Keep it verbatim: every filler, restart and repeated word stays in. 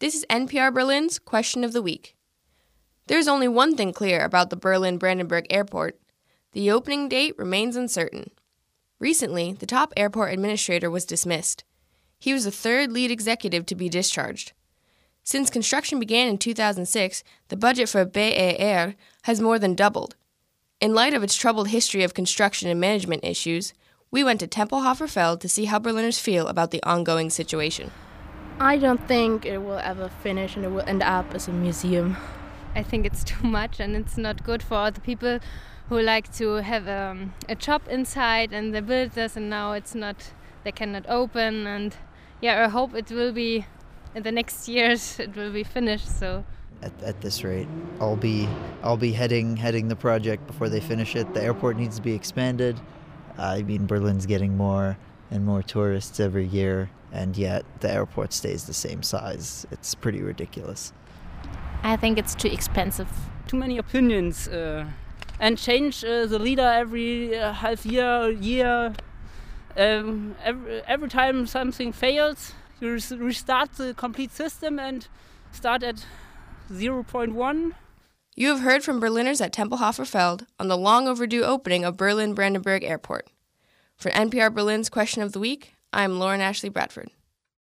This is N P R Berlin's Question of the Week. There's only one thing clear about the Berlin-Brandenburg Airport. The opening date remains uncertain. Recently, the top airport administrator was dismissed. He was the third lead executive to be discharged. Since construction began in two thousand six, the budget for B E R has more than doubled. In light of its troubled history of construction and management issues, we went to Tempelhofer Feld to see how Berliners feel about the ongoing situation. I don't think it will ever finish and it will end up as a museum. I think it's too much and it's not good for the people who like to have um, a job inside, and they build this and now it's not, they cannot open, and yeah, I hope it will be in the next years it will be finished. So at, at this rate, I'll be I'll be heading heading the project before they finish it. The airport needs to be expanded. I mean, Berlin's getting more and more tourists every year, and yet the airport stays the same size. It's pretty ridiculous. I think it's too expensive. Too many opinions uh, and change uh, the leader every uh, half year, year. Um, every, every time something fails, you res- restart the complete system and start at zero point one. You have heard from Berliners at Tempelhofer Feld on the long overdue opening of Berlin-Brandenburg Airport. For N P R Berlin's Question of the Week, I'm Lauren Ashley Bradford.